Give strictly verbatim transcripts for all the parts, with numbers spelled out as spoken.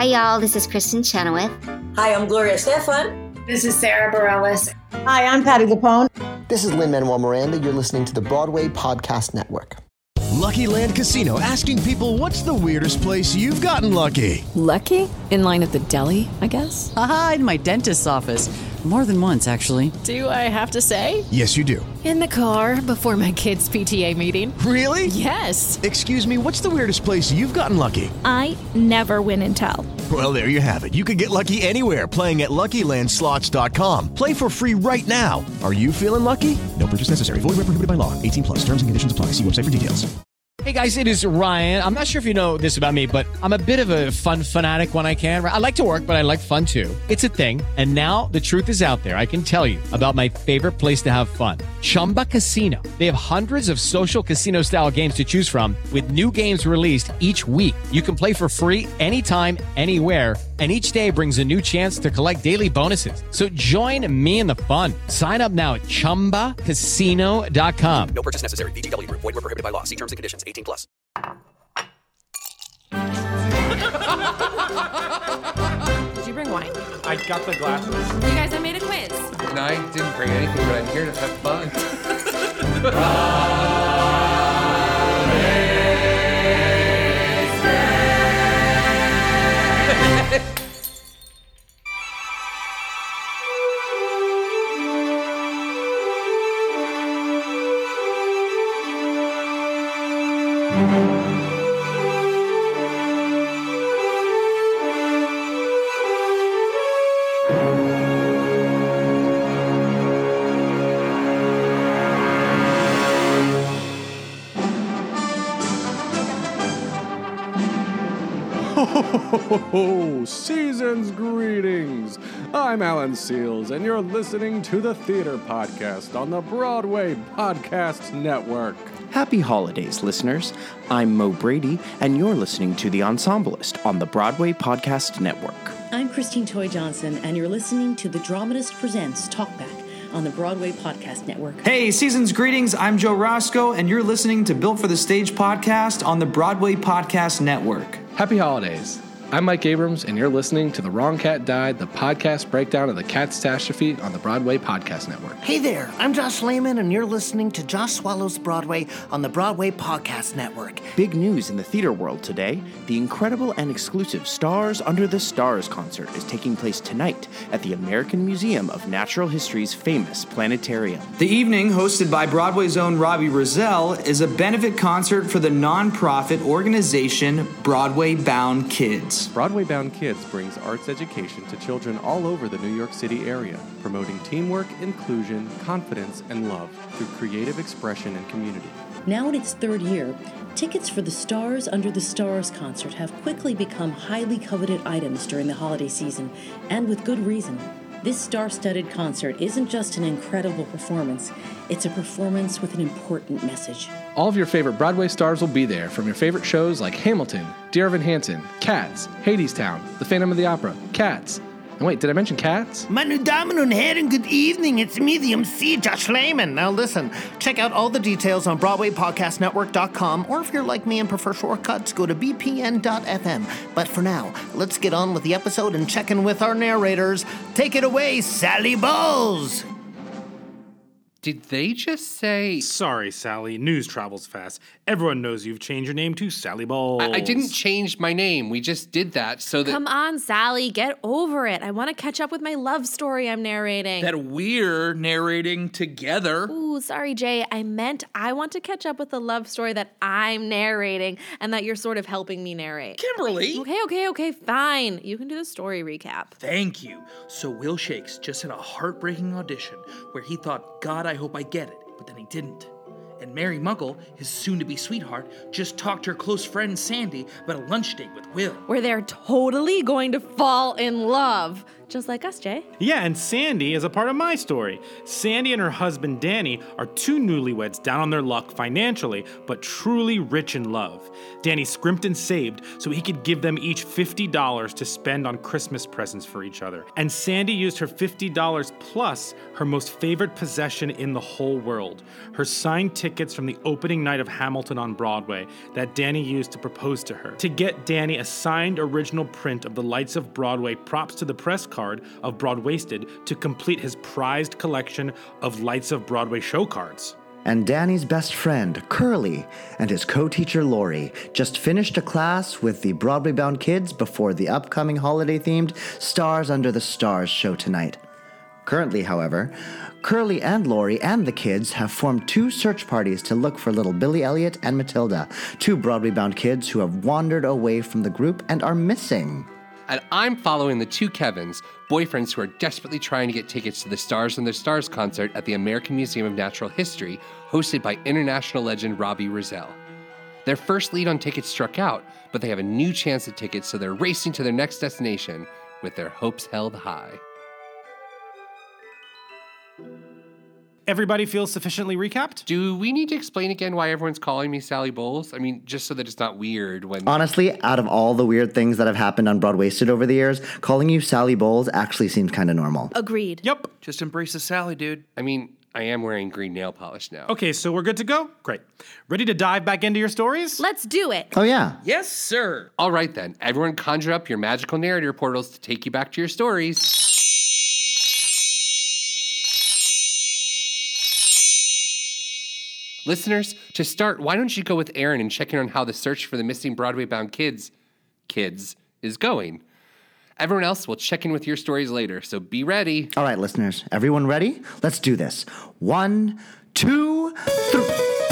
Hi, y'all. This is Kristen Chenoweth. Hi, I'm Gloria Stefan. This is Sarah Bareilles. Hi, I'm Patti LuPone. This is Lin-Manuel Miranda. You're listening to the Broadway Podcast Network. Lucky Land Casino, asking people, what's the weirdest place you've gotten lucky? Lucky? In line at the deli, I guess? Aha, in my dentist's office. More than once, actually. Do I have to say? Yes, you do. In the car before my kids' P T A meeting. Really? Yes. Excuse me, what's the weirdest place you've gotten lucky? I never win and tell. Well, there you have it. You can get lucky anywhere, playing at Lucky Land Slots dot com. Play for free right now. Are you feeling lucky? No purchase necessary. Void where prohibited by law. eighteen plus. Terms and conditions apply. See website for details. Hey guys, it is Ryan. I'm not sure if you know this about me, but I'm a bit of a fun fanatic when I can. I like to work, but I like fun too. It's a thing. And now the truth is out there. I can tell you about my favorite place to have fun. Chumba Casino. They have hundreds of social casino style games to choose from with new games released each week. You can play for free anytime, anywhere. And each day brings a new chance to collect daily bonuses. So join me in the fun. Sign up now at chumba casino dot com. No purchase necessary. V G W. Void where prohibited by law. See terms and conditions. eighteen plus. Did you bring wine? I got the glasses. You guys, I made a quiz. And I didn't bring anything, but I'm here to have fun. Oh, season's greetings. I'm Alan Seals, and you're listening to the Theater Podcast on the Broadway Podcast Network. Happy holidays, listeners. I'm Mo Brady, and you're listening to The Ensemblist on the Broadway Podcast Network. I'm Christine Toy Johnson, and you're listening to The Dramatist Presents Talkback on the Broadway Podcast Network. Hey, season's greetings. I'm Joe Roscoe, and you're listening to Built for the Stage podcast on the Broadway Podcast Network. Happy holidays. I'm Mike Abrams, and you're listening to The Wrong Cat Died, the podcast breakdown of the Catastrophe on the Broadway Podcast Network. Hey there, I'm Josh Lehman, and you're listening to Josh Swallows Broadway on the Broadway Podcast Network. Big news in the theater world today. The incredible and exclusive Stars Under the Stars concert is taking place tonight at the American Museum of Natural History's famous planetarium. The evening, hosted by Broadway's own Robbie Rozelle, is a benefit concert for the nonprofit organization Broadway Bound Kids. Broadway Bound Kids brings arts education to children all over the New York City area, promoting teamwork, inclusion, confidence, and love through creative expression and community. Now in its third year, tickets for the Stars Under the Stars concert have quickly become highly coveted items during the holiday season, and with good reason. This star-studded concert isn't just an incredible performance, it's a performance with an important message. All of your favorite Broadway stars will be there, from your favorite shows like Hamilton, Dear Evan Hansen, Cats, Hadestown, The Phantom of the Opera, Cats. And wait, did I mention Cats? Meine Damen und Herren, good evening. It's me, the M C, Josh Lehman. Now listen, check out all the details on Broadway Podcast Network dot com, or if you're like me and prefer shortcuts, go to B P N dot F M. But for now, let's get on with the episode and check in with our narrators. Take it away, Sally Bowles. Did they just say... Sorry, Sally. News travels fast. Everyone knows you've changed your name to Sally Bowles. I, I didn't change my name. We just did that so that... Come on, Sally. Get over it. I want to catch up with my love story I'm narrating. That we're narrating together. Ooh, sorry, Jay. I meant I want to catch up with the love story that I'm narrating and that you're sort of helping me narrate. Kimberly! Okay, okay, okay, fine. You can do the story recap. Thank you. So Will Shakes just had a heartbreaking audition where he thought, God, I hope I get it, but then he didn't. And Mary Muggle, his soon-to-be sweetheart, just talked to her close friend Sandy about a lunch date with Will. Where they're totally going to fall in love. Just like us, Jay. Yeah, and Sandy is a part of my story. Sandy and her husband Danny are two newlyweds down on their luck financially, but truly rich in love. Danny scrimped and saved so he could give them each fifty dollars to spend on Christmas presents for each other. And Sandy used her fifty dollars plus her most favorite possession in the whole world, her signed tickets from the opening night of Hamilton on Broadway that Danny used to propose to her, to get Danny a signed original print of the Lights of Broadway props to the press card of Broadwasted to complete his prized collection of Lights of Broadway show cards. And Danny's best friend, Curly, and his co-teacher, Lori, just finished a class with the Broadway-bound kids before the upcoming holiday-themed Stars Under the Stars show tonight. Currently, however, Curly and Lori and the kids have formed two search parties to look for little Billy Elliot and Matilda, two Broadway-bound kids who have wandered away from the group and are missing. And I'm following the two Kevins, boyfriends who are desperately trying to get tickets to the Stars Under the Stars concert at the American Museum of Natural History, hosted by international legend Robbie Rozelle. Their first lead on tickets struck out, but they have a new chance at tickets, so they're racing to their next destination with their hopes held high. Everybody feels sufficiently recapped? Do we need to explain again why everyone's calling me Sally Bowles? I mean, just so that it's not weird when... Honestly, out of all the weird things that have happened on Broadwasted over the years, calling you Sally Bowles actually seems kind of normal. Agreed. Yep. Just embrace the Sally, dude. I mean, I am wearing green nail polish now. Okay, so we're good to go? Great. Ready to dive back into your stories? Let's do it. Oh, yeah. Yes, sir. All right, then. Everyone conjure up your magical narrator portals to take you back to your stories. Listeners, to start, why don't you go with Aaron and check in on how the search for the missing Broadway-bound kids, kids, is going. Everyone else will check in with your stories later, so be ready. All right, listeners, everyone ready? Let's do this. One, two, three.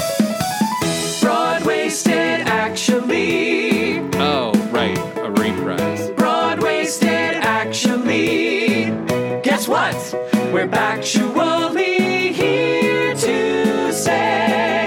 Broadwasted, actually. Oh, right, a reprise. Broadwasted, actually. Guess what? We're actually here to say.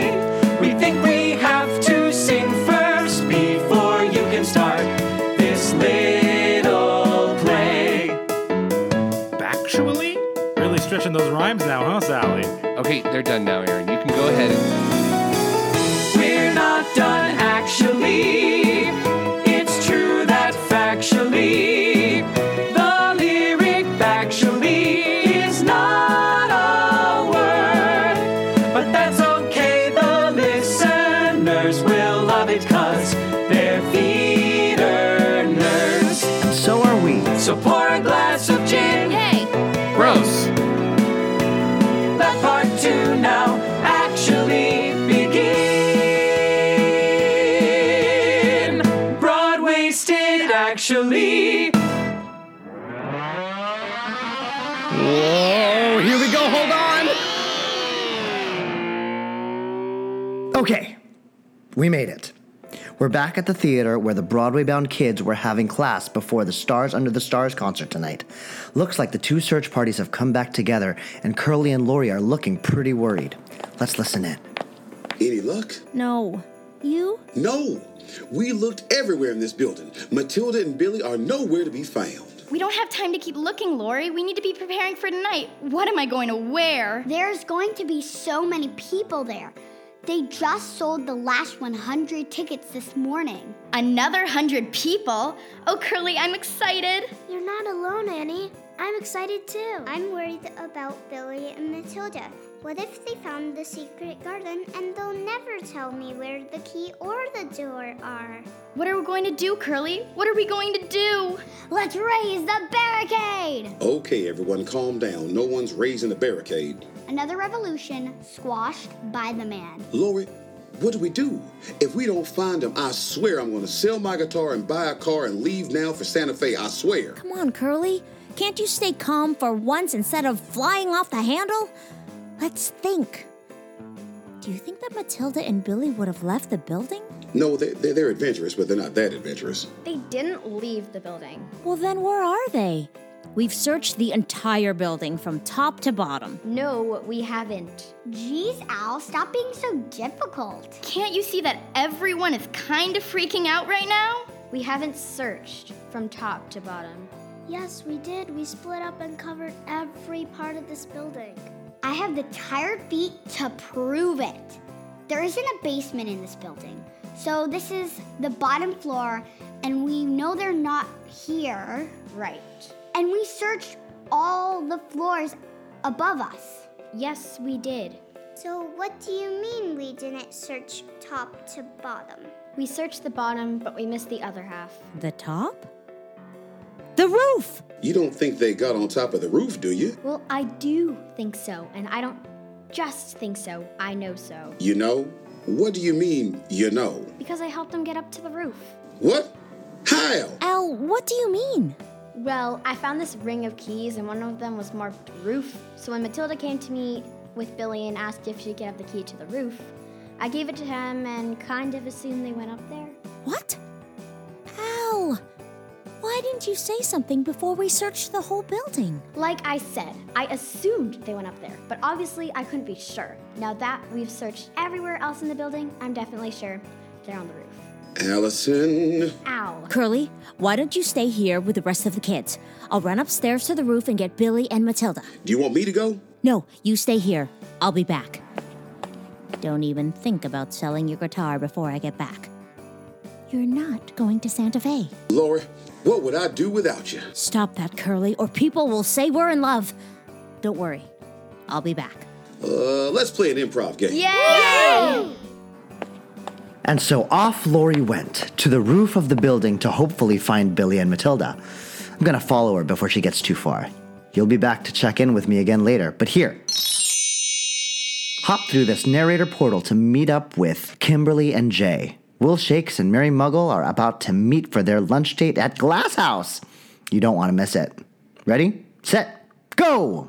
Stretching those rhymes now, huh, Sally? Okay, they're done now, Aaron. You can go ahead and... We're not done, actually. It's true that factually, the lyric actually is not a word. But that's okay, the listeners will love it, cause they're theater nerds. And so are we. So pour a glass of gin. Hey! Gross. Part two now actually begin. Broadwasted actually. Whoa, here we go, hold on. Okay, we made it. We're back at the theater where the Broadway-bound kids were having class before the Stars Under the Stars concert tonight. Looks like the two search parties have come back together, and Curly and Lori are looking pretty worried. Let's listen in. Any luck? No. You? No. We looked everywhere in this building. Matilda and Billy are nowhere to be found. We don't have time to keep looking, Lori. We need to be preparing for tonight. What am I going to wear? There's going to be so many people there. They just sold the last one hundred tickets this morning. Another one hundred people? Oh, Curly, I'm excited. You're not alone, Annie. I'm excited too. I'm worried about Billy and Matilda. What if they found the secret garden and they'll never tell me where the key or the door are? What are we going to do, Curly? What are we going to do? Let's raise the barricade! Okay, everyone, calm down. No one's raising the barricade. Another revolution squashed by the man. Lori, what do we do? If we don't find him, I swear I'm going to sell my guitar and buy a car and leave now for Santa Fe. I swear. Come on, Curly. Can't you stay calm for once instead of flying off the handle? Let's think. Do you think that Matilda and Billy would have left the building? No, they, they're, they're adventurous, but they're not that adventurous. They didn't leave the building. Well, then where are they? We've searched the entire building from top to bottom. No, we haven't. Geez, Al, stop being so difficult. Can't you see that everyone is kind of freaking out right now? We haven't searched from top to bottom. Yes, we did. We split up and covered every part of this building. I have the tired feet to prove it. There isn't a basement in this building. So this is the bottom floor, and we know they're not here. Right. And we searched all the floors above us. Yes, we did. So what do you mean we didn't search top to bottom? We searched the bottom, but we missed the other half. The top? The roof! You don't think they got on top of the roof, do you? Well, I do think so, and I don't just think so. I know so. You know? What do you mean, you know? Because I helped them get up to the roof. What? How? Al, what do you mean? Well, I found this ring of keys, and one of them was marked roof. So when Matilda came to me with Billy and asked if she could have the key to the roof, I gave it to him and kind of assumed they went up there. What? Al, why didn't you say something before we searched the whole building? Like I said, I assumed they went up there, but obviously I couldn't be sure. Now that we've searched everywhere else in the building, I'm definitely sure they're on the roof. Allison. Ow. Curly, why don't you stay here with the rest of the kids? I'll run upstairs to the roof and get Billy and Matilda. Do you want me to go? No, you stay here. I'll be back. Don't even think about selling your guitar before I get back. You're not going to Santa Fe. Lori, what would I do without you? Stop that, Curly, or people will say we're in love. Don't worry. I'll be back. Uh, let's play an improv game. Yay! And so off Lori went to the roof of the building to hopefully find Billy and Matilda. I'm gonna follow her before she gets too far. You'll be back to check in with me again later, but here. Hop through this narrator portal to meet up with Kimberly and Jay. Will Shakes and Mary Muggle are about to meet for their lunch date at Glass House. You don't want to miss it. Ready, set, go!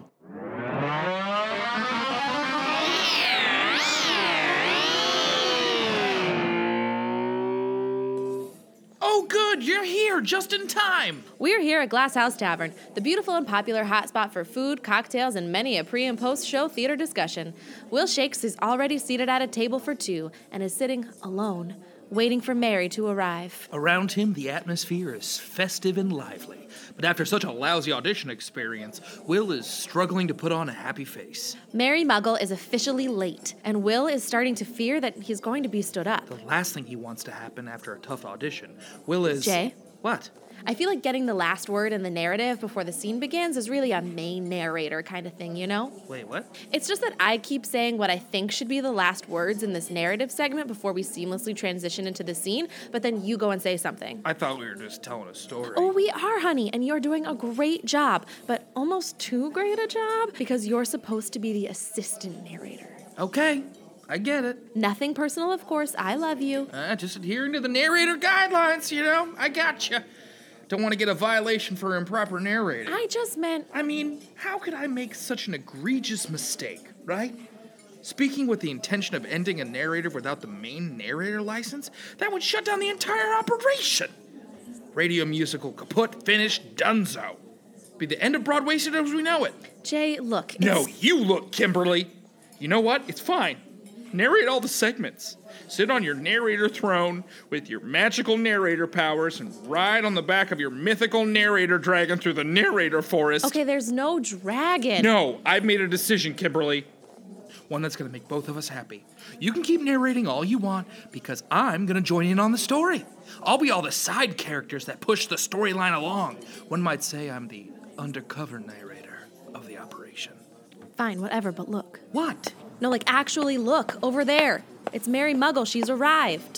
Oh, good, you're here just in time. We're here at Glass House Tavern, the beautiful and popular hotspot for food, cocktails, and many a pre- and post-show theater discussion. Will Shakes is already seated at a table for two and is sitting alone, waiting for Mary to arrive. Around him, the atmosphere is festive and lively. But after such a lousy audition experience, Will is struggling to put on a happy face. Mary Muggle is officially late, and Will is starting to fear that he's going to be stood up. The last thing he wants to happen after a tough audition, Will is... Jay? What? I feel like getting the last word in the narrative before the scene begins is really a main narrator kind of thing, you know? Wait, what? It's just that I keep saying what I think should be the last words in this narrative segment before we seamlessly transition into the scene, but then you go and say something. I thought we were just telling a story. Oh, we are, honey, and you're doing a great job, but almost too great a job because you're supposed to be the assistant narrator. Okay, I get it. Nothing personal, of course. I love you. Uh, just adhering to the narrator guidelines, you know? I gotcha. Don't want to get a violation for improper narrating. I just meant... I mean, how could I make such an egregious mistake, right? Speaking with the intention of ending a narrator without the main narrator license, that would shut down the entire operation. Radio musical kaput, finished, donezo. Be the end of Broadway as we know it. Jay, look. No, you look, Kimberly. You know what? It's fine. Narrate all the segments. Sit on your narrator throne with your magical narrator powers and ride on the back of your mythical narrator dragon through the narrator forest. Okay, there's no dragon. No, I've made a decision, Kimberly. One that's going to make both of us happy. You can keep narrating all you want because I'm going to join in on the story. I'll be all the side characters that push the storyline along. One might say I'm the undercover narrator of the operation. Fine, whatever, but look. What? No, like, actually look, over there. It's Mary Muggle. She's arrived.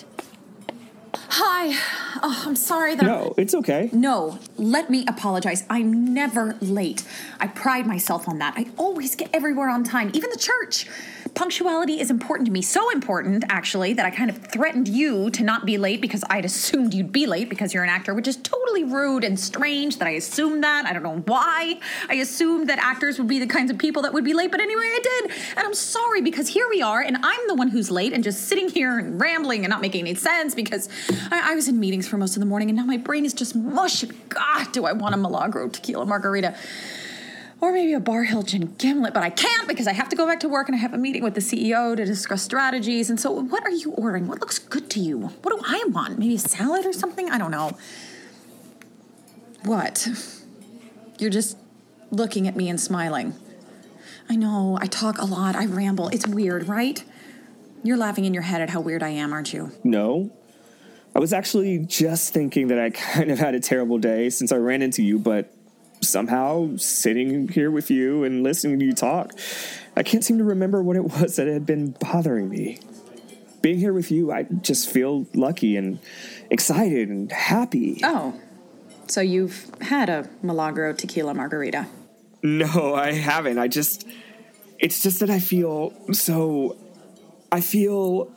Hi. Oh, I'm sorry that... No, it's okay. No, let me apologize. I'm never late. I pride myself on that. I always get everywhere on time, even the church. Punctuality is important to me. So important, actually, that I kind of threatened you to not be late because I'd assumed you'd be late because you're an actor, which is totally rude and strange that I assumed that. I don't know why. I assumed that actors would be the kinds of people that would be late, but anyway, I did. And I'm sorry because here we are, and I'm the one who's late and just sitting here and rambling and not making any sense because I, I was in meetings for most of the morning, and now my brain is just mush. And God, do I want a Milagro tequila margarita. Or maybe a Bar Hill gin gimlet, but I can't because I have to go back to work and I have a meeting with the C E O to discuss strategies. And so what are you ordering? What looks good to you? What do I want? Maybe a salad or something? I don't know. What? You're just looking at me and smiling. I know, I talk a lot, I ramble. It's weird, right? You're laughing in your head at how weird I am, aren't you? No. I was actually just thinking that I kind of had a terrible day since I ran into you, but somehow sitting here with you and listening to you talk, I can't seem to remember what it was that had been bothering me. Being here with you, I just feel lucky and excited and happy. Oh, so you've had a Milagro tequila margarita? No, I haven't. I just, it's just that I feel so, I feel...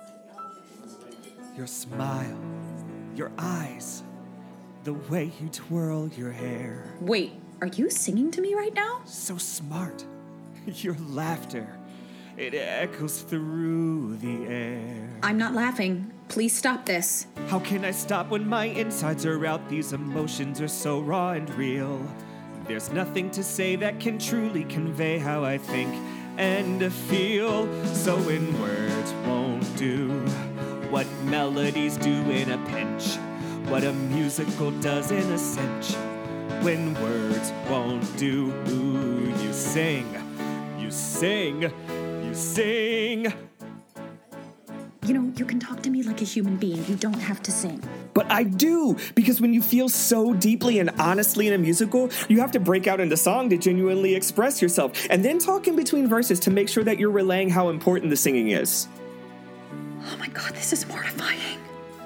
Your smile, your eyes, the way you twirl your hair. Wait, are you singing to me right now? So smart. Your laughter, it echoes through the air. I'm not laughing. Please stop this. How can I stop when my insides are out? These emotions are so raw and real. There's nothing to say that can truly convey how I think and feel. So when words won't do what melodies do in a pinch, what a musical does in a cinch. When words won't do, ooh, you sing, you sing, you sing. You know, you can talk to me like a human being. You don't have to sing. But I do, because when you feel so deeply and honestly in a musical, you have to break out into song to genuinely express yourself, and then talk in between verses to make sure that you're relaying how important the singing is. Oh my God, this is mortifying.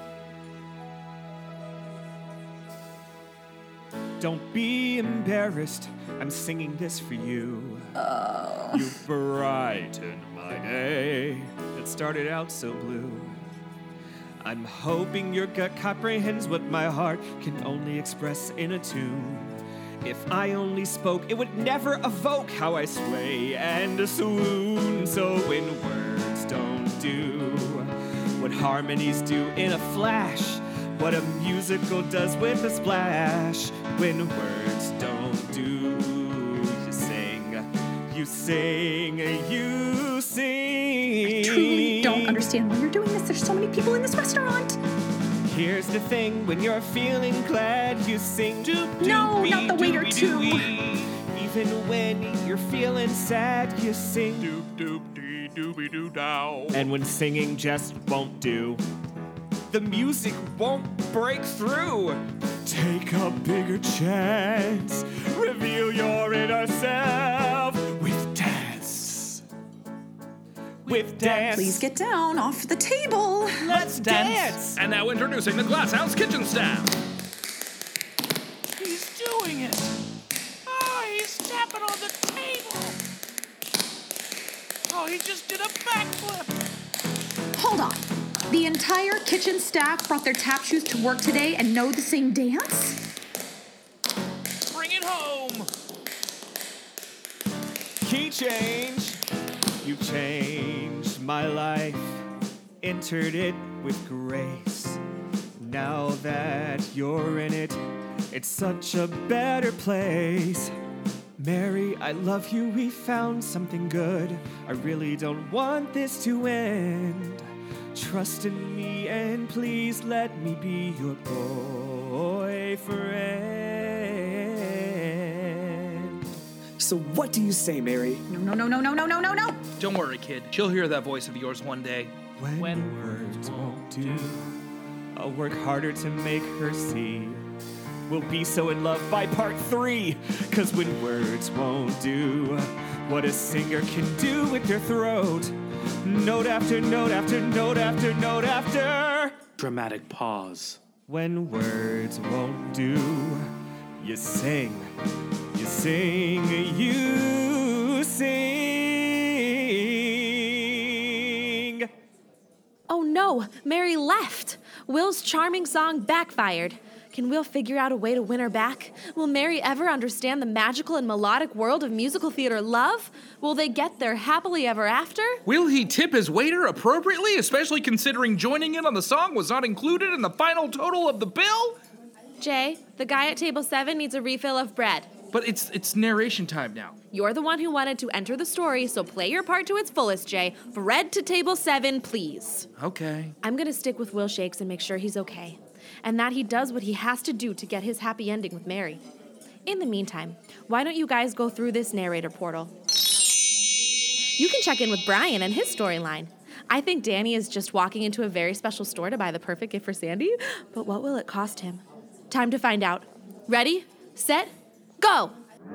Don't be embarrassed, I'm singing this for you. Oh. You brighten my day that started out so blue. I'm hoping your gut comprehends what my heart can only express in a tune. If I only spoke, it would never evoke how I sway and swoon. So when words don't do what harmonies do in a flash, what a musical does with a splash. When words don't do, you sing, you sing, you sing. I truly don't understand why you're doing this. There's so many people in this restaurant. Here's the thing, when you're feeling glad, you sing. Doop, No, not the waiter too. Even when you're feeling sad, you sing. Doop, doop, dee, doobie, doo, dow. And when singing just won't do, the music won't break through. Take a bigger chance. Reveal your inner self with dance. With dance. Please get down off the table. Let's dance. And now introducing the Glasshouse kitchen staff. He's doing it. Oh, he's tapping on the table. Oh, he just did a backflip. Hold on. The entire kitchen staff brought their tap shoes to work today and know the same dance? Bring it home. Key change. You changed my life, entered it with grace. Now that you're in it, it's such a better place. Mary, I love you, we found something good. I really don't want this to end. Trust in me and please let me be your boyfriend. So what do you say, Mary? No, no, no, no, no, no, no, no, no. Don't worry, kid. She'll hear that voice of yours one day. When, when words won't do, I'll work harder to make her see. We'll be so in love by part three. Cause when words won't do what a singer can do with their throat, note after note after note after note after. Dramatic pause. When words won't do, you sing, you sing, you sing. Oh no, Mary left. Will's charming song backfired. Can Will figure out a way to win her back? Will Mary ever understand the magical and melodic world of musical theater love? Will they get there happily ever after? Will he tip his waiter appropriately, especially considering joining in on the song was not included in the final total of the bill? Jay, the guy at table seven needs a refill of bread. But it's it's narration time now. You're the one who wanted to enter the story, so play your part to its fullest, Jay. Bread to table seven, please. Okay. I'm gonna stick with Will Shakes and make sure he's okay. And that he does what he has to do to get his happy ending with Mary. In the meantime, why don't you guys go through this narrator portal? You can check in with Brian and his storyline. I think Danny is just walking into a very special store to buy the perfect gift for Sandy, but what will it cost him? Time to find out. Ready, set, go!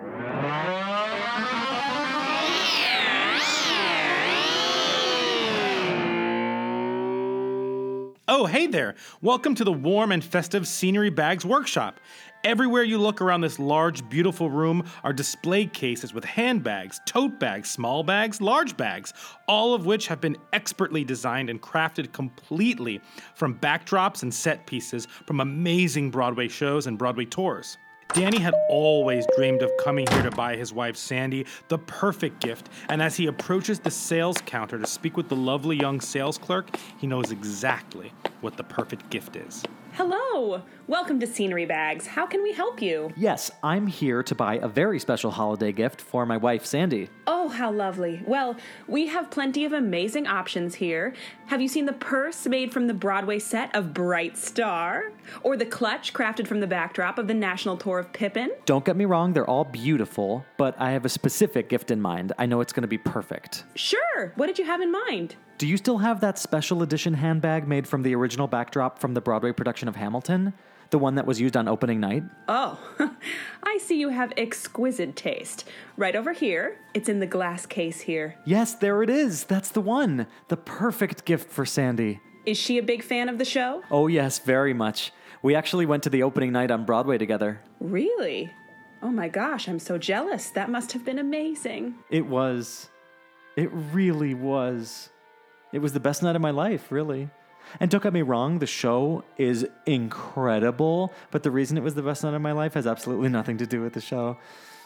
Oh, hey there. Welcome to the warm and festive Scenery Bags Workshop. Everywhere you look around this large, beautiful room are display cases with handbags, tote bags, small bags, large bags, all of which have been expertly designed and crafted completely from backdrops and set pieces from amazing Broadway shows and Broadway tours. Danny had always dreamed of coming here to buy his wife Sandy the perfect gift, and as he approaches the sales counter to speak with the lovely young sales clerk, he knows exactly what the perfect gift is. Hello! Welcome to Scenery Bags. How can we help you? Yes, I'm here to buy a very special holiday gift for my wife, Sandy. Oh, how lovely. Well, we have plenty of amazing options here. Have you seen the purse made from the Broadway set of Bright Star? Or the clutch crafted from the backdrop of the National Tour of Pippin? Don't get me wrong, they're all beautiful, but I have a specific gift in mind. I know it's going to be perfect. Sure! What did you have in mind? Do you still have that special edition handbag made from the original backdrop from the Broadway production of Hamilton? The one that was used on opening night? Oh, I see you have exquisite taste. Right over here. It's in the glass case here. Yes, there it is. That's the one. The perfect gift for Sandy. Is she a big fan of the show? Oh, yes, very much. We actually went to the opening night on Broadway together. Really? Oh my gosh, I'm so jealous. That must have been amazing. It was. It really was. It was the best night of my life, really. And don't get me wrong, the show is incredible, but the reason it was the best night of my life has absolutely nothing to do with the show.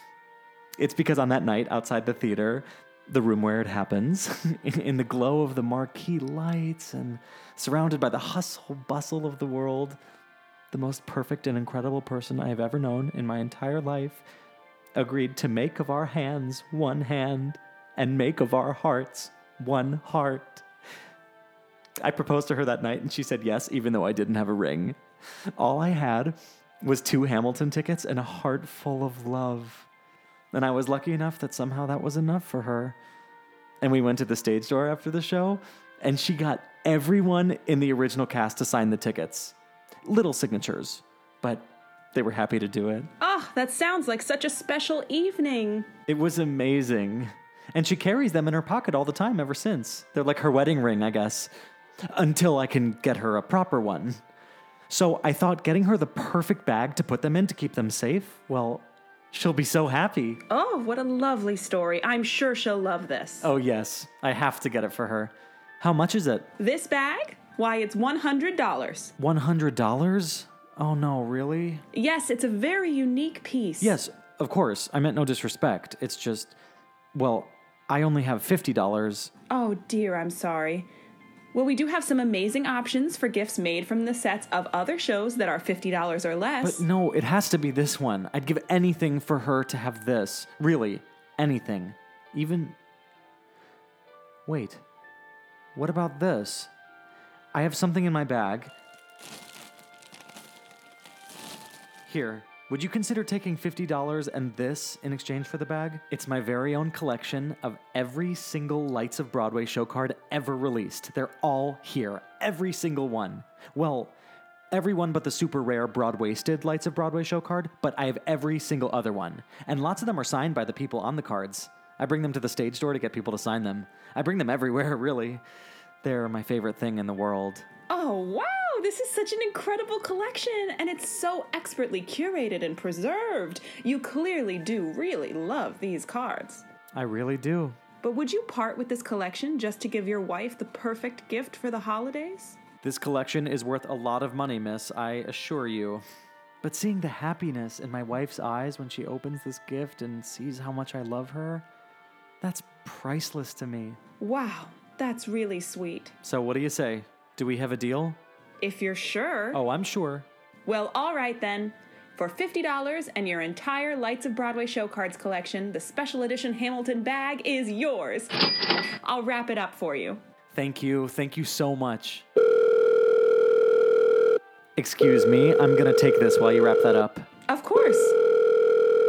It's because on that night outside the theater, the room where it happens, in, in the glow of the marquee lights and surrounded by the hustle bustle of the world, the most perfect and incredible person I have ever known in my entire life agreed to make of our hands one hand and make of our hearts one heart. I proposed to her that night, and she said yes, even though I didn't have a ring. All I had was two Hamilton tickets and a heart full of love. And I was lucky enough that somehow that was enough for her. And we went to the stage door after the show, and she got everyone in the original cast to sign the tickets. Little signatures, but they were happy to do it. Oh, that sounds like such a special evening. It was amazing. And she carries them in her pocket all the time ever since. They're like her wedding ring, I guess. Until I can get her a proper one. So I thought getting her the perfect bag to put them in to keep them safe, well, she'll be so happy. Oh, what a lovely story. I'm sure she'll love this. Oh, yes. I have to get it for her. How much is it? This bag? Why, it's one hundred dollars. one hundred dollars? Oh, no, really? Yes, it's a very unique piece. Yes, of course. I meant no disrespect. It's just, well, I only have fifty dollars. Oh, dear, I'm sorry. Well, we do have some amazing options for gifts made from the sets of other shows that are fifty dollars or less. But no, it has to be this one. I'd give anything for her to have this. Really, anything. Even... Wait. What about this? I have something in my bag. Here. Would you consider taking fifty dollars and this in exchange for the bag? It's my very own collection of every single Lights of Broadway show card ever released. They're all here. Every single one. Well, every one but the super rare Broadwasted Lights of Broadway show card, but I have every single other one. And lots of them are signed by the people on the cards. I bring them to the stage door to get people to sign them. I bring them everywhere, really. They're my favorite thing in the world. Oh, wow! This is such an incredible collection, and it's so expertly curated and preserved. You clearly do really love these cards. I really do. But would you part with this collection just to give your wife the perfect gift for the holidays? This collection is worth a lot of money, miss, I assure you. But seeing the happiness in my wife's eyes when she opens this gift and sees how much I love her, that's priceless to me. Wow, that's really sweet. So what do you say? Do we have a deal? If you're sure. Oh, I'm sure. Well, all right then. For fifty dollars and your entire Lights of Broadway show cards collection, the special edition Hamilton bag is yours. I'll wrap it up for you. Thank you. Thank you so much. Excuse me, I'm gonna take this while you wrap that up. Of course.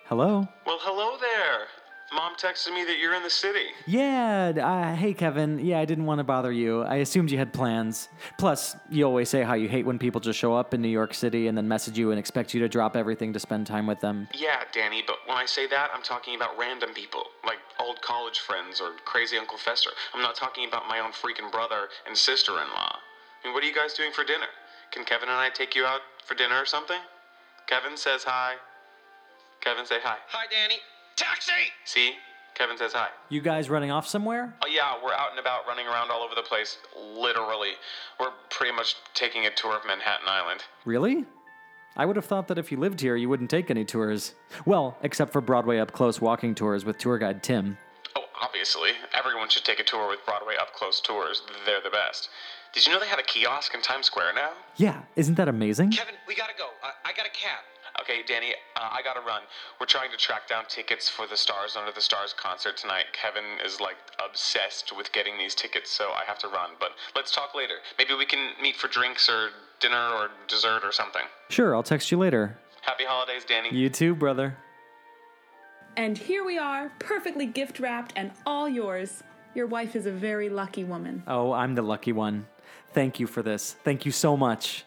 Hello? Well, hello there. Mom texted me that you're in the city. Yeah, uh, hey Kevin. Yeah, I didn't want to bother you. I assumed you had plans. Plus, you always say how you hate when people just show up in New York City and then message you and expect you to drop everything to spend time with them. Yeah, Danny, but when I say that, I'm talking about random people, like old college friends or crazy Uncle Fester. I'm not talking about my own freaking brother and sister-in-law. I mean, what are you guys doing for dinner? Can Kevin and I take you out for dinner or something? Kevin says hi. Kevin, say hi. Hi, Danny. Taxi! See? Kevin says hi. You guys running off somewhere? Oh, yeah, we're out and about running around all over the place. Literally. We're pretty much taking a tour of Manhattan Island. Really? I would have thought that if you lived here, you wouldn't take any tours. Well, except for Broadway up-close walking tours with tour guide Tim. Oh, obviously. Everyone should take a tour with Broadway up-close tours. They're the best. Did you know they have a kiosk in Times Square now? Yeah, isn't that amazing? Kevin, we gotta go. Uh, I got a cab. Okay, Danny, uh, I gotta run. We're trying to track down tickets for the Stars Under the Stars concert tonight. Kevin is, like, obsessed with getting these tickets, so I have to run. But let's talk later. Maybe we can meet for drinks or dinner or dessert or something. Sure, I'll text you later. Happy holidays, Danny. You too, brother. And here we are, perfectly gift-wrapped and all yours. Your wife is a very lucky woman. Oh, I'm the lucky one. Thank you for this. Thank you so much.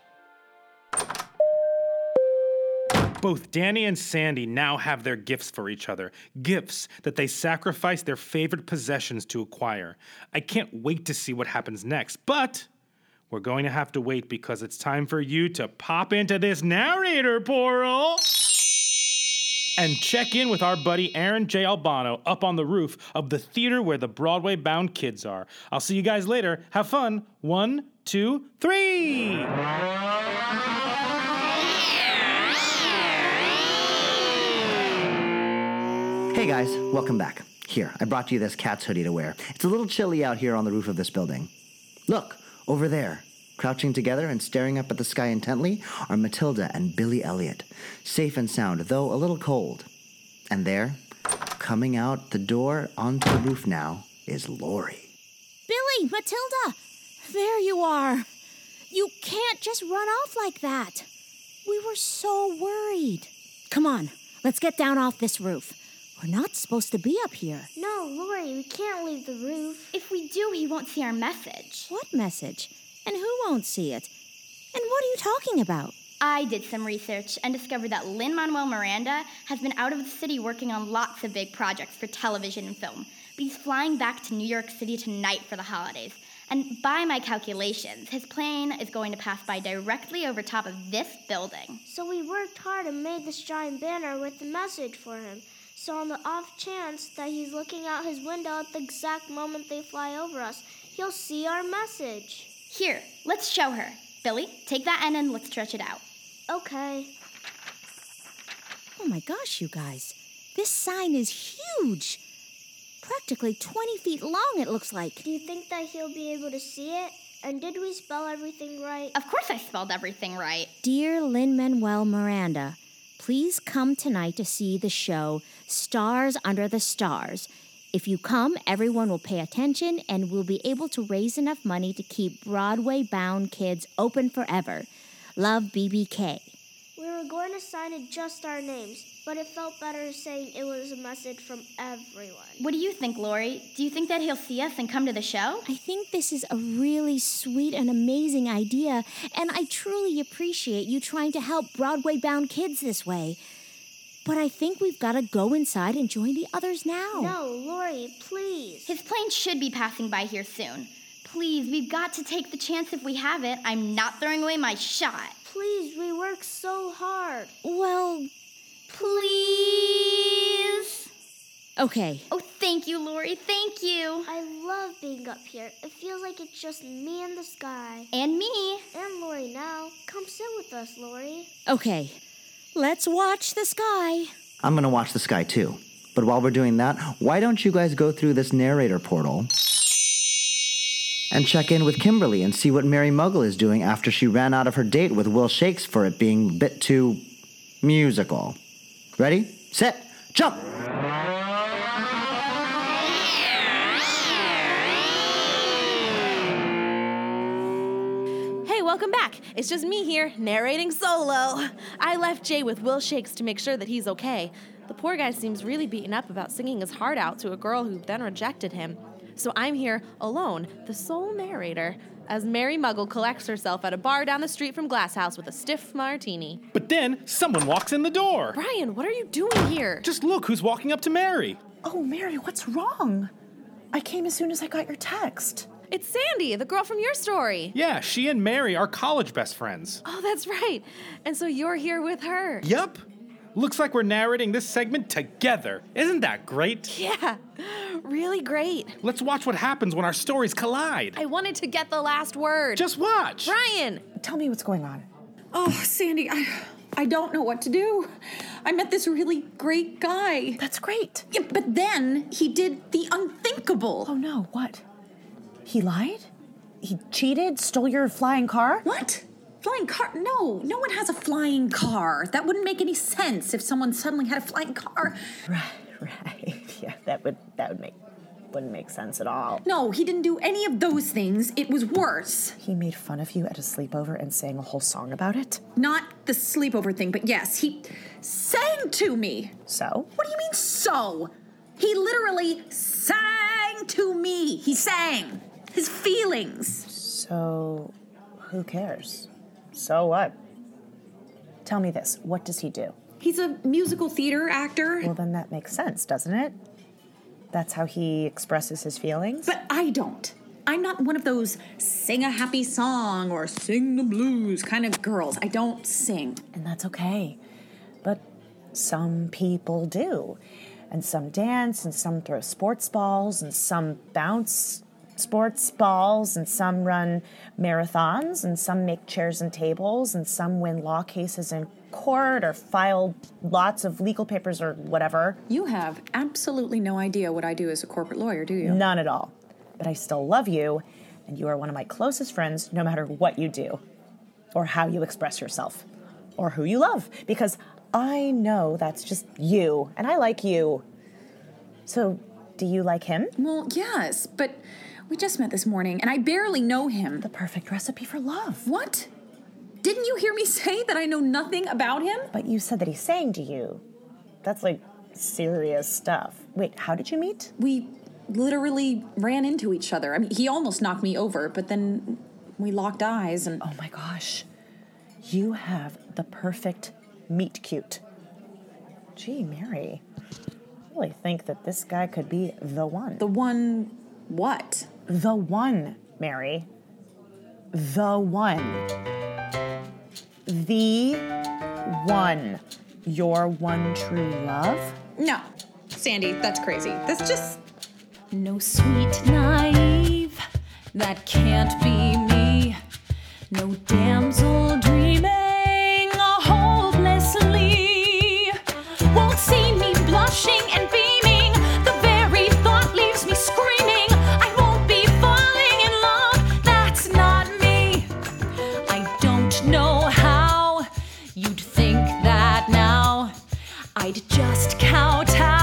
Both Danny and Sandy now have their gifts for each other. Gifts that they sacrifice their favorite possessions to acquire. I can't wait to see what happens next, but we're going to have to wait because it's time for you to pop into this narrator portal and check in with our buddy Aaron J. Albano up on the roof of the theater where the Broadway-bound kids are. I'll see you guys later. Have fun. One, two, three! Hey guys, welcome back. Here, I brought you this cat's hoodie to wear. It's a little chilly out here on the roof of this building. Look, over there, crouching together and staring up at the sky intently, are Matilda and Billy Elliot, safe and sound, though a little cold. And there, coming out the door onto the roof now, is Lori. Billy, Matilda, there you are. You can't just run off like that. We were so worried. Come on, let's get down off this roof. We're not supposed to be up here. No, Lori, we can't leave the roof. If we do, he won't see our message. What message? And who won't see it? And what are you talking about? I did some research and discovered that Lin-Manuel Miranda has been out of the city working on lots of big projects for television and film. But he's flying back to New York City tonight for the holidays. And by my calculations, his plane is going to pass by directly over top of this building. So we worked hard and made this giant banner with the message for him. So on the off chance that he's looking out his window at the exact moment they fly over us, he'll see our message. Here, let's show her. Billy, take that end and let's stretch it out. Okay. Oh my gosh, you guys. This sign is huge. Practically twenty feet long, it looks like. Do you think that he'll be able to see it? And did we spell everything right? Of course I spelled everything right. Dear Lin-Manuel Miranda, please come tonight to see the show Stars Under the Stars. If you come, everyone will pay attention and we'll be able to raise enough money to keep Broadway-bound kids open forever. Love, B B K. We were going to sign it just our names, but it felt better saying it was a message from everyone. What do you think, Lori? Do you think that he'll see us and come to the show? I think this is a really sweet and amazing idea, and I truly appreciate you trying to help Broadway-bound kids this way. But I think we've got to go inside and join the others now. No, Lori, please. His plane should be passing by here soon. Please, we've got to take the chance if we have it. I'm not throwing away my shot. Please, we work so hard. Well, please. Okay. Oh, thank you, Lori. Thank you. I love being up here. It feels like it's just me and the sky. And me. And Lori now. Come sit with us, Lori. Okay. Let's watch the sky. I'm going to watch the sky too. But while we're doing that, why don't you guys go through this narrator portal and check in with Kimberly and see what Mary Muggle is doing after she ran out of her date with Will Shakes for it being a bit too musical. Ready, set, jump! welcome back. It's just me here, narrating solo. I left Jay with Will Shakes to make sure that he's okay. The poor guy seems really beaten up about singing his heart out to a girl who then rejected him. So I'm here alone, the sole narrator, as Mary Muggle collects herself at a bar down the street from Glasshouse with a stiff martini. But then someone walks in the door. Brian, what are you doing here? Just look who's walking up to Mary. Oh, Mary, what's wrong? I came as soon as I got your text. It's Sandy, the girl from your story. Yeah, she and Mary are college best friends. Oh, that's right. And so you're here with her. Yep. Looks like we're narrating this segment together. Isn't that great? Yeah, really great. Let's watch what happens when our stories collide. I wanted to get the last word. Just watch. Brian! Tell me what's going on. Oh, Sandy, I I don't know what to do. I met this really great guy. That's great. Yeah, but then he did the unthinkable. Oh no, what? He lied? He cheated? Stole your flying car? What? Flying car? No, no one has a flying car. That wouldn't make any sense if someone suddenly had a flying car. Right, right. Yeah, that would that would make wouldn't make sense at all. No, he didn't do any of those things. It was worse. He made fun of you at a sleepover and sang a whole song about it? Not the sleepover thing, but yes, he sang to me. So? What do you mean, so? He literally sang to me. He sang his feelings. So, who cares? So what? Tell me this. What does he do? He's a musical theater actor. Well, then that makes sense, doesn't it? That's how he expresses his feelings? But I don't. I'm not one of those sing a happy song or sing the blues kind of girls. I don't sing. And that's okay. But some people do. And some dance, and some throw sports balls, and some bounce sports balls, and some run marathons, and some make chairs and tables, and some win law cases in court or file lots of legal papers or whatever. You have absolutely no idea what I do as a corporate lawyer, do you? None at all. But I still love you, and you are one of my closest friends no matter what you do, or how you express yourself, or who you love, because I know that's just you, and I like you. So, do you like him? Well, yes, but we just met this morning, and I barely know him. The perfect recipe for love. What? Didn't you hear me say that I know nothing about him? But you said that he sang to you. That's like serious stuff. Wait, how did you meet? We literally ran into each other. I mean, he almost knocked me over, but then we locked eyes and... Oh my gosh. You have the perfect meet cute. Gee, Mary. I really think that this guy could be the one. The one what? The one, Mary. The one. The one. Your one true love? No. Sandy, that's crazy. That's just... No sweet naive, that can't be me. No damsel dreaming hopelessly. Won't see me blushing and beaming. The very thought leaves me screaming. I won't be falling in love, that's not me. I don't know how you'd think that now. I'd just kowtow.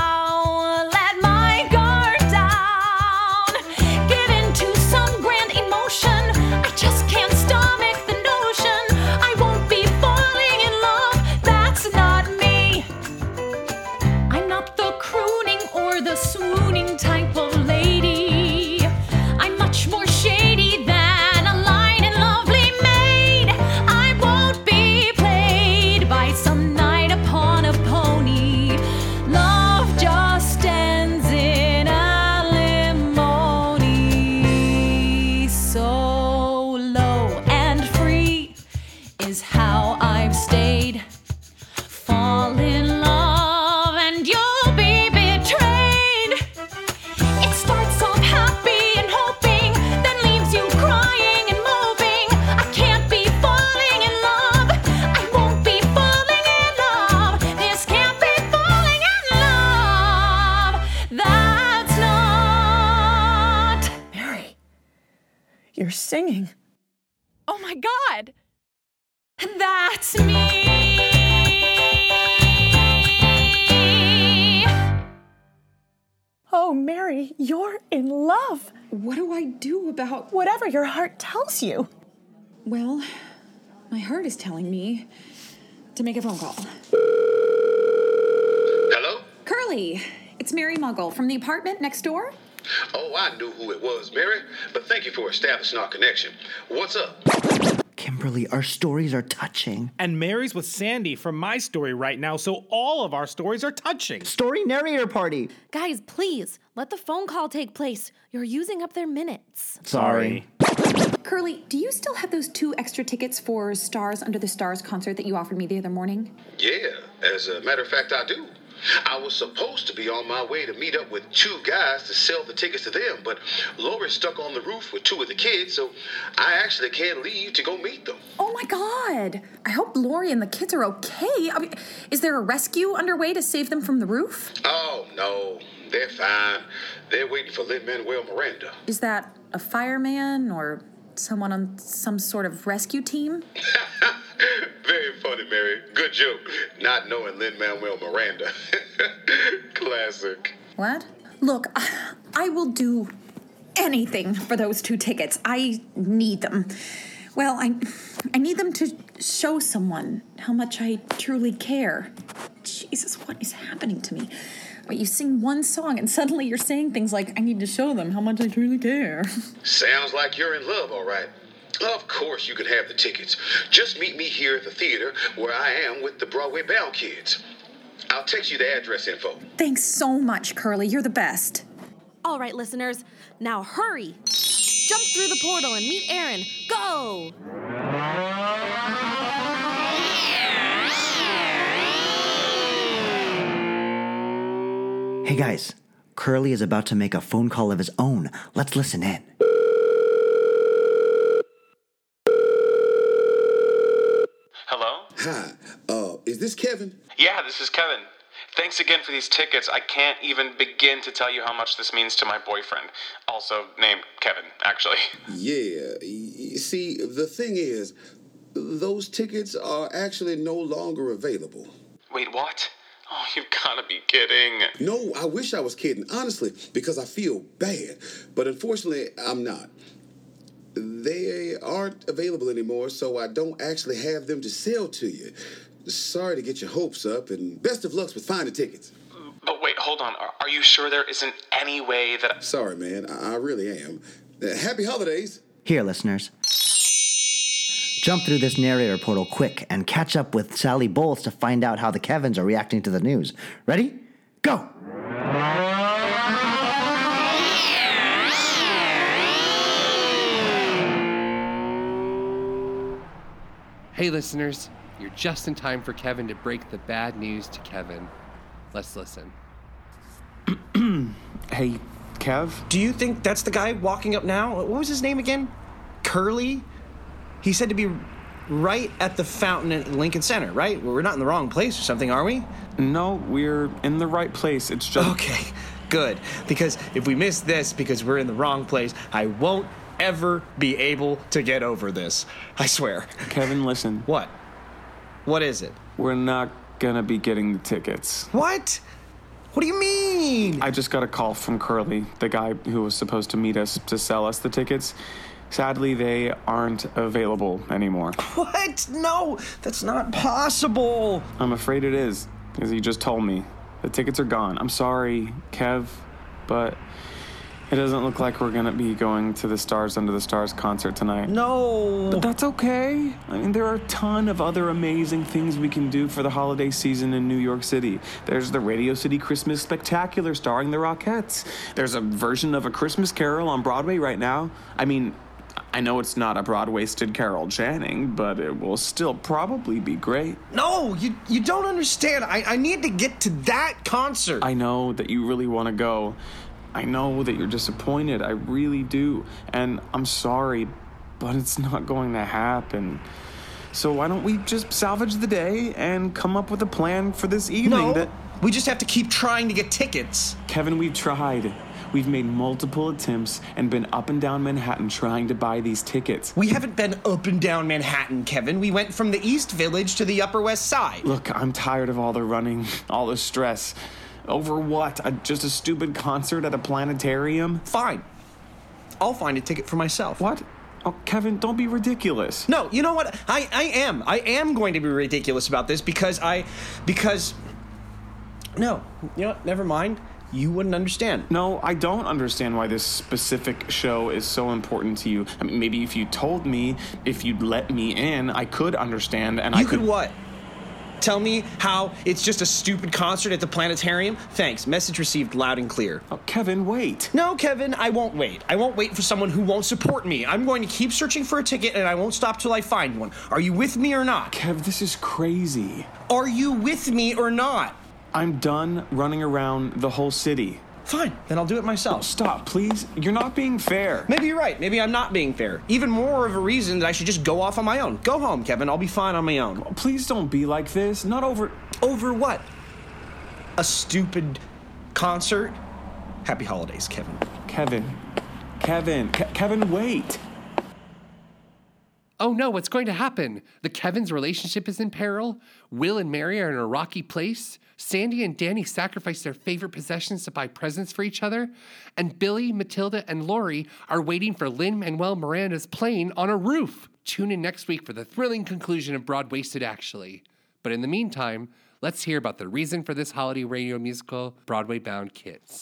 You're singing. Oh my God! That's me! Oh, Mary, you're in love. What do I do about... Whatever your heart tells you. Well, my heart is telling me to make a phone call. Hello? Curly, it's Mary Muggle from the apartment next door. Oh, I knew who it was, Mary, but thank you for establishing our connection. What's up? Kimberly, our stories are touching. And Mary's with Sandy from my story right now, so all of our stories are touching. Story narrator party. Guys, please, let the phone call take place. You're using up their minutes. Sorry. Curly, do you still have those two extra tickets for Stars Under the Stars concert that you offered me the other morning? Yeah, as a matter of fact, I do. I was supposed to be on my way to meet up with two guys to sell the tickets to them, but Lori's stuck on the roof with two of the kids, so I actually can't leave to go meet them. Oh my God! I hope Lori and the kids are okay. I mean, is there a rescue underway to save them from the roof? Oh, no. They're fine. They're waiting for Lin-Manuel Miranda. Is that a fireman or someone on some sort of rescue team? Very funny, Mary. Good joke. Not knowing Lin-Manuel Miranda. Classic. What? Look, I will do anything for those two tickets. I need them. Well, I I need them to show someone how much I truly care. Jesus, what is happening to me? But you sing one song and suddenly you're saying things like, I need to show them how much I truly care. Sounds like you're in love, all right. Of course you can have the tickets. Just meet me here at the theater where I am with the Broadway Bound kids. I'll text you the address info. Thanks so much, Curly. You're the best. All right, listeners, now hurry. Jump through the portal and meet Aaron. Go! Hey guys, Curly is about to make a phone call of his own. Let's listen in. Hello? Hi, uh, is this Kevin? Yeah, this is Kevin. Thanks again for these tickets. I can't even begin to tell you how much this means to my boyfriend. Also named Kevin, actually. Yeah, y- see, the thing is, those tickets are actually no longer available. Wait, what? Oh, you've gotta be kidding. No, I wish I was kidding, honestly, because I feel bad. But unfortunately, I'm not. They aren't available anymore, so I don't actually have them to sell to you. Sorry to get your hopes up, and best of luck with finding tickets. But wait, hold on. Are, are you sure there isn't any way that... Sorry, man. I, I really am. Uh, happy holidays. Here, listeners. Jump through this narrator portal quick and catch up with Sally Bowles to find out how the Kevins are reacting to the news. Ready? Go! Hey, listeners. You're just in time for Kevin to break the bad news to Kevin. Let's listen. Hey, Kev? Do you think that's the guy walking up now? What was his name again? Curly? He said to be right at the fountain at Lincoln Center, right? We're not in the wrong place or something, are we? No, we're in the right place. It's just... Okay, good. Because if we miss this because we're in the wrong place, I won't ever be able to get over this. I swear. Kevin, listen. What? What is it? We're not gonna be getting the tickets. What? What do you mean? I just got a call from Curly, the guy who was supposed to meet us to sell us the tickets. Sadly, they aren't available anymore. What? No, that's not possible. I'm afraid it is, as he just told me. The tickets are gone. I'm sorry, Kev, but it doesn't look like we're gonna be going to the Stars Under the Stars concert tonight. No. But that's okay. I mean, there are a ton of other amazing things we can do for the holiday season in New York City. There's the Radio City Christmas Spectacular starring the Rockettes. There's a version of A Christmas Carol on Broadway right now. I mean, I know it's not a Broadway-sted Carol Channing, but it will still probably be great. No, you you don't understand. I, I need to get to that concert. I know that you really want to go. I know that you're disappointed. I really do. And I'm sorry, but it's not going to happen. So why don't we just salvage the day and come up with a plan for this evening? No, that we just have to keep trying to get tickets. Kevin, we've tried. We've made multiple attempts and been up and down Manhattan trying to buy these tickets. We haven't been up and down Manhattan, Kevin. We went from the East Village to the Upper West Side. Look, I'm tired of all the running, all the stress. Over what? A, just a stupid concert at a planetarium? Fine. I'll find a ticket for myself. What? Oh, Kevin, don't be ridiculous. No, you know what? I, I am. I am going to be ridiculous about this because I... Because... No, you know what? Never mind. You wouldn't understand. No, I don't understand why this specific show is so important to you. I mean, maybe if you told me, if you'd let me in, I could understand and you I could... You could what? Tell me how it's just a stupid concert at the planetarium? Thanks. Message received loud and clear. Oh, Kevin, wait. No, Kevin, I won't wait. I won't wait for someone who won't support me. I'm going to keep searching for a ticket and I won't stop till I find one. Are you with me or not? Kev, this is crazy. Are you with me or not? I'm done running around the whole city. Fine, then I'll do it myself. Stop, please. You're not being fair. Maybe you're right. Maybe I'm not being fair. Even more of a reason that I should just go off on my own. Go home, Kevin. I'll be fine on my own. Please don't be like this. Not over... Over what? A stupid concert? Happy holidays, Kevin. Kevin. Kevin. Ke- Kevin, wait. Oh no, what's going to happen? The Kevin's relationship is in peril. Will and Mary are in a rocky place. Sandy and Danny sacrifice their favorite possessions to buy presents for each other. And Billy, Matilda, and Lori are waiting for Lin-Manuel Miranda's plane on a roof. Tune in next week for the thrilling conclusion of Broadwasted Actually. But in the meantime, let's hear about the reason for this holiday radio musical, Broadway Bound Kids.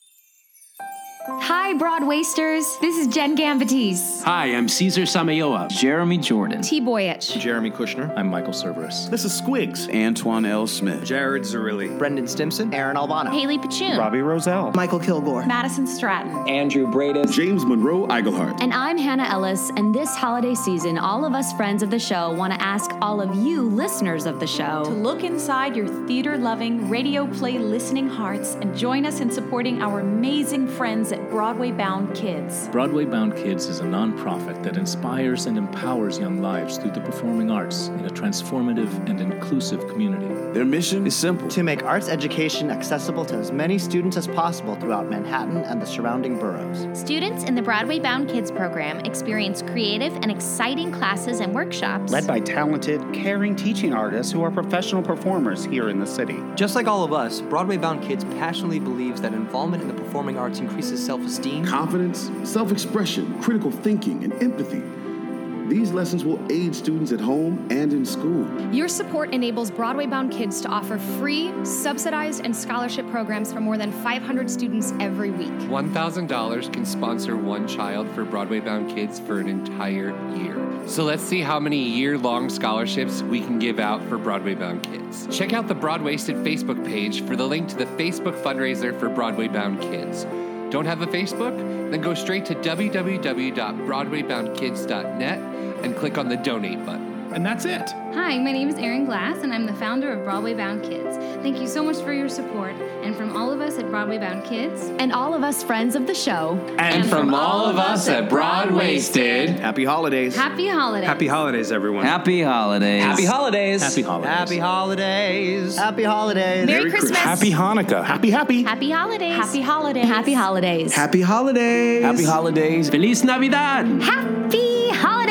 Hi, Broadwasters. This is Jen Gambatese. Hi, I'm Caesar Samayoa. Jeremy Jordan. T. Boyich. Jeremy Kushner. I'm Michael Cerverus. This is Squigs. Antoine L. Smith. Jared Zarilli. Brendan Stimson. Aaron Albano. Haley Pachoon. Robbie Roselle. Michael Kilgore. Madison Stratton. Andrew Bradis. James Monroe Eigelhart. And I'm Hannah Ellis, and this holiday season, all of us friends of the show want to ask all of you listeners of the show to look inside your theater-loving, radio play listening hearts and join us in supporting our amazing friends at Broadway Bound Kids. Broadway Bound Kids is a nonprofit that inspires and empowers young lives through the performing arts in a transformative and inclusive community. Their mission is simple: to make arts education accessible to as many students as possible throughout Manhattan and the surrounding boroughs. Students in the Broadway Bound Kids program experience creative and exciting classes and workshops. Led by talented, caring teaching artists who are professional performers here in the city. Just like all of us, Broadway Bound Kids passionately believes that involvement in the performing arts increases self-esteem, confidence, self-expression, critical thinking, and empathy. These lessons will aid students at home and in school. Your support enables Broadway Bound Kids to offer free, subsidized, and scholarship programs for more than five hundred students every week. one thousand dollars can sponsor one child for Broadway Bound Kids for an entire year. So let's see how many year-long scholarships we can give out for Broadway Bound Kids. Check out the Broadwasted Facebook page for the link to the Facebook fundraiser for Broadway Bound Kids. Don't have a Facebook? Then go straight to w w w dot broadway bound kids dot net and click on the donate button. And that's it. Hi, my name is Erin Glass, and I'm the founder of Broadway Bound Kids. Thank you so much for your support, and from all of us at Broadway Bound Kids, and all of us friends of the show, and, and from, from all of us at Broadwasted, happy holidays. Happy holidays. Happy holidays, everyone. Happy holidays. Happy holidays. Happy holidays. Happy holidays. Happy holidays. Merry, Merry Christmas. Happy Hanukkah. Happy, happy. Happy holidays. Happy holidays. Happy holidays. Happy holidays. Happy holidays. Feliz Navidad. Happy holidays.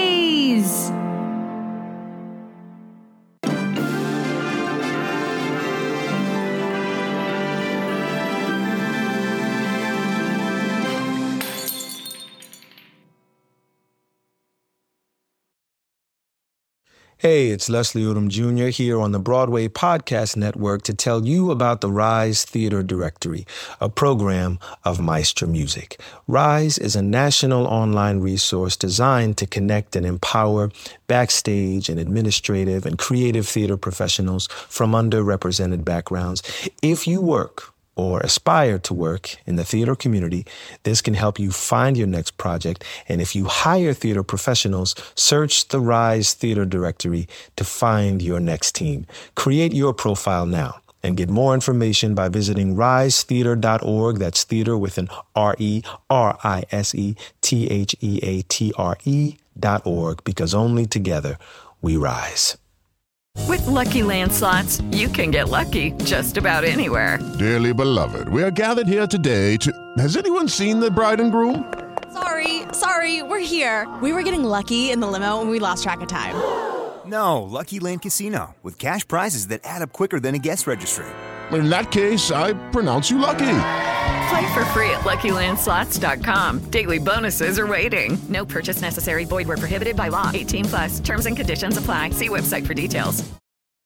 Hey, it's Leslie Odom Junior here on the Broadway Podcast Network to tell you about the Rise Theater Directory, a program of Maestro Music. Rise is a national online resource designed to connect and empower backstage and administrative and creative theater professionals from underrepresented backgrounds. If you work or aspire to work in the theater community, this can help you find your next project. And if you hire theater professionals, search the Rise Theater Directory to find your next team. Create your profile now and get more information by visiting rise theater dot org. That's theater with an R E R I S E T H E A T R E dot org, because only together we rise. With Lucky Land Slots, you can get lucky just about anywhere. Dearly beloved, we are gathered here today to... Has anyone seen the bride and groom? Sorry, sorry, we're here. We were getting lucky in the limo and we lost track of time. No, Lucky Land Casino, with cash prizes that add up quicker than a guest registry. In that case, I pronounce you lucky. Play for free at Lucky Land Slots dot com. Daily bonuses are waiting. No purchase necessary. Void where prohibited by law. eighteen plus. Terms and conditions apply. See website for details.